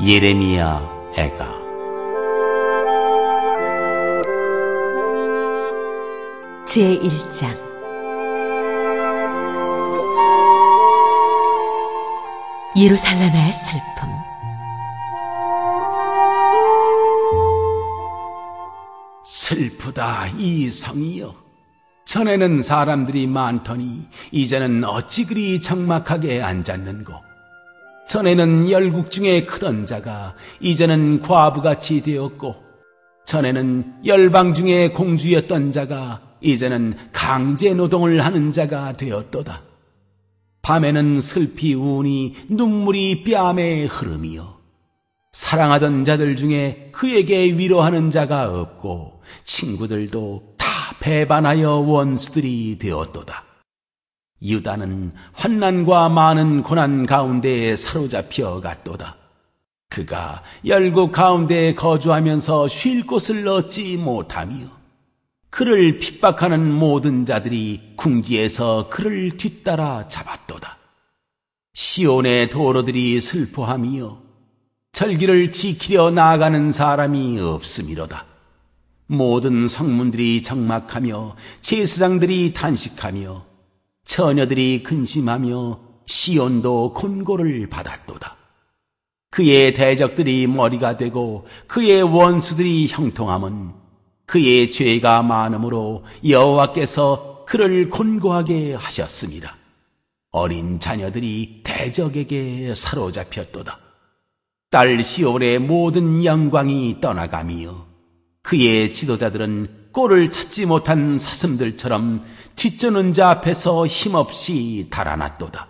예레미야 애가. 제1장. 예루살렘의 슬픔. 슬프다 이 성이여. 전에는 사람들이 많더니 이제는 어찌 그리 적막하게 앉았는고. 전에는 열국 중에 크던 자가 이제는 과부같이 되었고, 전에는 열방 중에 공주였던 자가 이제는 강제 노동을 하는 자가 되었도다. 밤에는 슬피 우니 눈물이 뺨에 흐름이요. 사랑하던 자들 중에 그에게 위로하는 자가 없고 친구들도 다 배반하여 원수들이 되었도다. 유다는 환난과 많은 고난 가운데에 사로잡혀 갔도다. 그가 열국 가운데 거주하면서 쉴 곳을 얻지 못하며 그를 핍박하는 모든 자들이 궁지에서 그를 뒤따라 잡았도다. 시온의 도로들이 슬퍼하며 절기를 지키려 나아가는 사람이 없음이로다. 모든 성문들이 적막하며 제사장들이 탄식하며 처녀들이 근심하며 시온도 곤고를 받았도다. 그의 대적들이 머리가 되고 그의 원수들이 형통함은 그의 죄가 많으므로 여호와께서 그를 곤고하게 하셨습니다. 어린 자녀들이 대적에게 사로잡혔도다. 딸 시온의 모든 영광이 떠나가며 그의 지도자들은 꼴을 찾지 못한 사슴들처럼 뒤쫓는 자 앞에서 힘없이 달아났도다.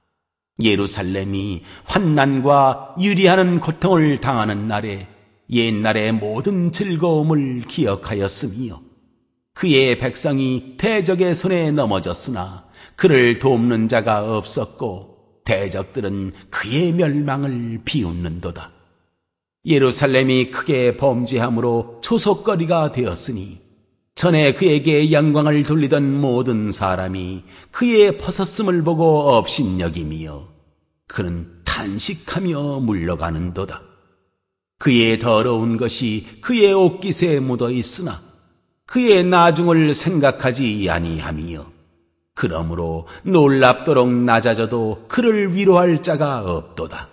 예루살렘이 환난과 유리하는 고통을 당하는 날에 옛날의 모든 즐거움을 기억하였으며 그의 백성이 대적의 손에 넘어졌으나 그를 돕는 자가 없었고 대적들은 그의 멸망을 비웃는도다. 예루살렘이 크게 범죄함으로 조속거리가 되었으니 전에 그에게 영광을 돌리던 모든 사람이 그의 벗었음을 보고 업신여기며 그는 탄식하며 물러가는도다. 그의 더러운 것이 그의 옷깃에 묻어 있으나 그의 나중을 생각하지 아니하며 그러므로 놀랍도록 낮아져도 그를 위로할 자가 없도다.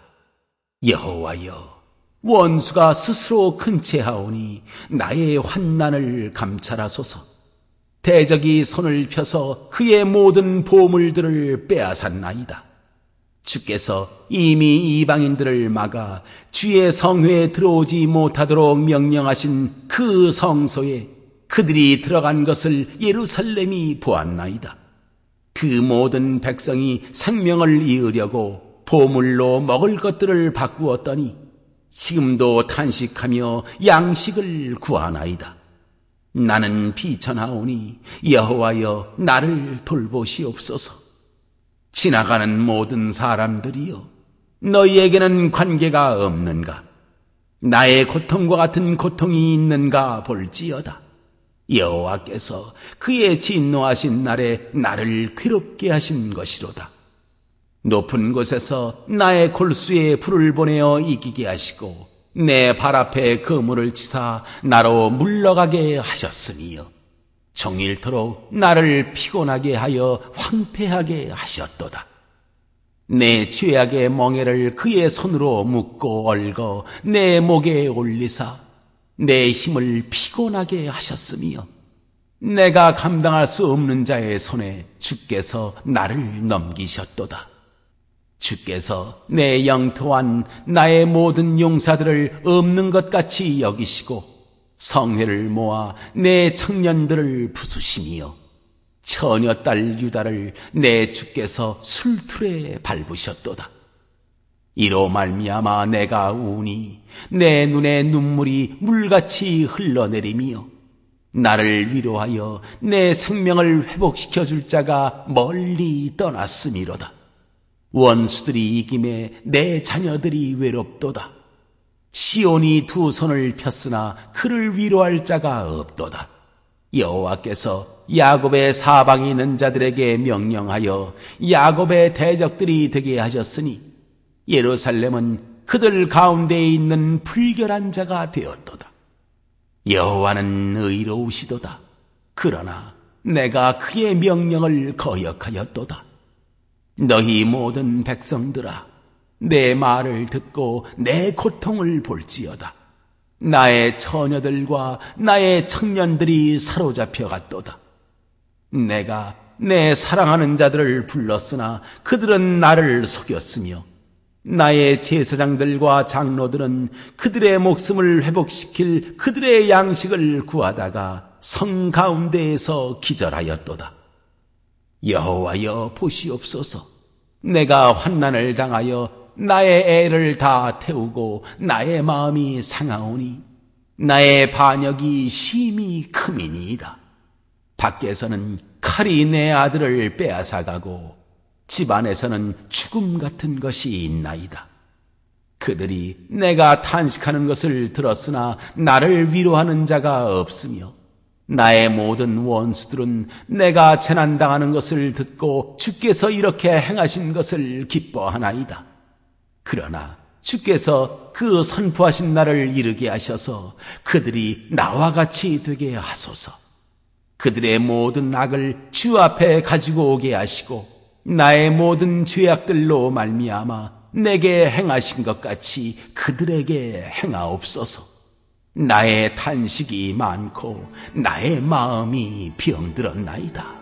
여호와여, 원수가 스스로 큰 채하오니 나의 환난을 감찰하소서. 대적이 손을 펴서 그의 모든 보물들을 빼앗았나이다. 주께서 이미 이방인들을 막아 주의 성회에 들어오지 못하도록 명령하신 그 성소에 그들이 들어간 것을 예루살렘이 보았나이다. 그 모든 백성이 생명을 이으려고 보물로 먹을 것들을 바꾸었더니 지금도 탄식하며 양식을 구하나이다. 나는 비천하오니 여호와여 나를 돌보시옵소서. 지나가는 모든 사람들이여 너희에게는 관계가 없는가? 나의 고통과 같은 고통이 있는가 볼지어다. 여호와께서 그의 진노하신 날에 나를 괴롭게 하신 것이로다. 높은 곳에서 나의 골수에 불을 보내어 이기게 하시고 내 발 앞에 그물을 치사 나로 물러가게 하셨으니요. 종일토록 나를 피곤하게 하여 황폐하게 하셨도다. 내 죄악의 멍에를 그의 손으로 묶고 얽어 내 목에 올리사 내 힘을 피곤하게 하셨으며 내가 감당할 수 없는 자의 손에 주께서 나를 넘기셨도다. 주께서 내 영토한 나의 모든 용사들을 없는 것 같이 여기시고 성회를 모아 내 청년들을 부수시며 처녀딸 유다를 내 주께서 술틀에 밟으셨도다. 이로 말미암아 내가 우니 내 눈에 눈물이 물같이 흘러내리며 나를 위로하여 내 생명을 회복시켜 줄 자가 멀리 떠났음이로다. 원수들이 이김에 내 자녀들이 외롭도다. 시온이 두 손을 폈으나 그를 위로할 자가 없도다. 여호와께서 야곱의 사방에 있는 자들에게 명령하여 야곱의 대적들이 되게 하셨으니 예루살렘은 그들 가운데에 있는 불결한 자가 되었도다. 여호와는 의로우시도다. 그러나 내가 그의 명령을 거역하였도다. 너희 모든 백성들아, 내 말을 듣고 내 고통을 볼지어다. 나의 처녀들과 나의 청년들이 사로잡혀 갔도다. 내가 내 사랑하는 자들을 불렀으나 그들은 나를 속였으며, 나의 제사장들과 장로들은 그들의 목숨을 회복시킬 그들의 양식을 구하다가 성 가운데에서 기절하였도다. 여호와여 보시옵소서. 내가 환난을 당하여 나의 애를 다 태우고 나의 마음이 상하오니 나의 반역이 심히 크미니이다. 밖에서는 칼이 내 아들을 빼앗아가고 집안에서는 죽음 같은 것이 있나이다. 그들이 내가 탄식하는 것을 들었으나 나를 위로하는 자가 없으며, 나의 모든 원수들은 내가 재난당하는 것을 듣고 주께서 이렇게 행하신 것을 기뻐하나이다. 그러나 주께서 그 선포하신 날을 이르게 하셔서 그들이 나와 같이 되게 하소서. 그들의 모든 악을 주 앞에 가지고 오게 하시고 나의 모든 죄악들로 말미암아 내게 행하신 것 같이 그들에게 행하옵소서. 나의 탄식이 많고 나의 마음이 병들었나이다.